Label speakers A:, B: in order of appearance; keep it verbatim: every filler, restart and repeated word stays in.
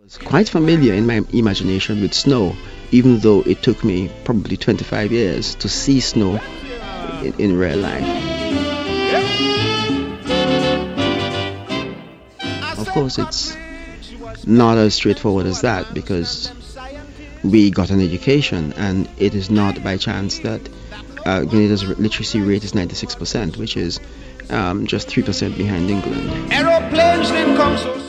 A: It's quite familiar in my imagination with snow, even though it took me probably twenty-five years to see snow in, in real life. Of course, it's not as straightforward as that because we got an education, and it is not by chance that uh, Grenada's literacy rate is ninety-six percent, which is um, just three percent behind England. Aeroplanes didn't come so